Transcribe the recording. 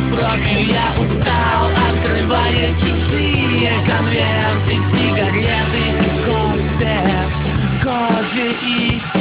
профиль, я устал. Открывает чужие конверты, сигареты, кофе и